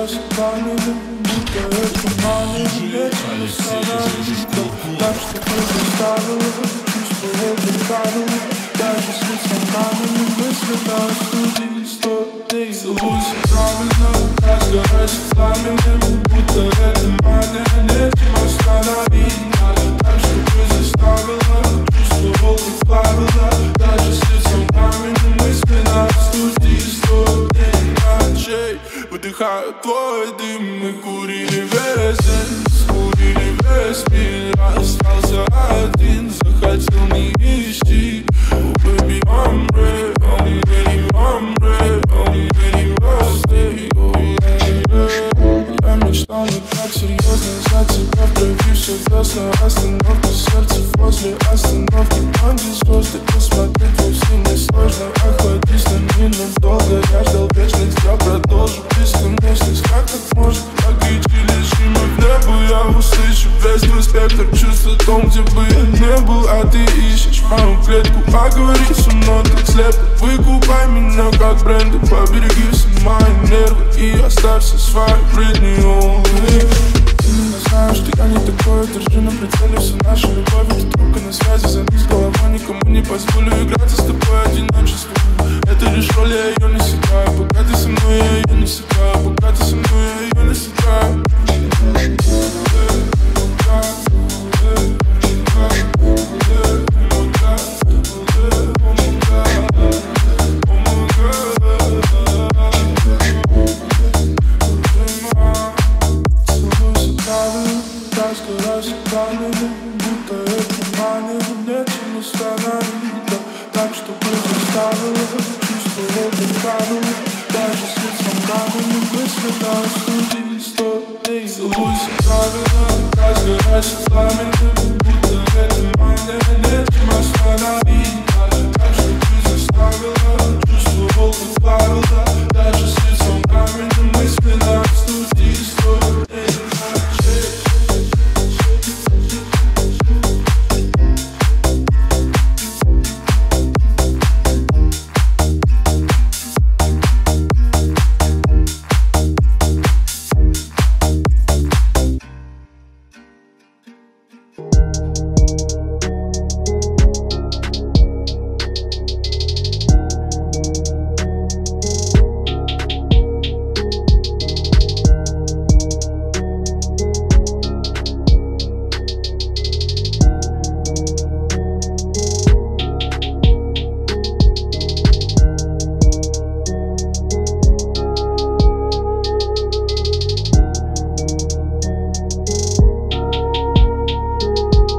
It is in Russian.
сгораюсь пламенем, будто это мамин вечером остановится. Так что ты заставила, чувство это правило. Даже с лицом каменным мысли на студии 100 дней. Целуйся правильно, я сгораюсь пламенем, будто это мания вечером остановится. Так что ты заставила, чувство это правило. Даже с лицом каменным мысли на студии 100 дней. Ночей выдыхаю твой дым, мы курили весь день, скурили весь мир. Остался один, захотел не ищи. Oh baby, I'm ready, I'm ready, I'm ready, I'm ready, I'll stay, oh yeah. Я мечтал не так серьезно за тебя в крови, все весно. Остановка сердца возле остановки, там где звезды. Посмотреть вовсе не сложно, охватись на ненадолго. Я ждал вечность, я продолжу бесконечность. Как так может, логички лишь мы в небо. Я услышу весь твой спектр чувств о том, где бы я не был. А ты ищешь мою клетку, поговори со мной так слепо. Выкупай меня как бренды, побереги все мои нервы и оставься своей Бритни Олли. Ты меня знаешь, что я не такой, держи на прицеле всю нашу любовь. Ты трубка на связи, займись головой, никому не позволю играть с тобой одиночество. Это лишь роль, я ее не сыграю. Пока ты со мной, я ее не сыграю. Пока ты со мной, я ее не сыграю. Будто это мания, нечем остановить. Так что ты заставила, чувство это правило. Даже с лицом каменным мысли на студии 100 дней. Целуйся правильно, разгорайся пламенем, будто это мания, нечем остановить.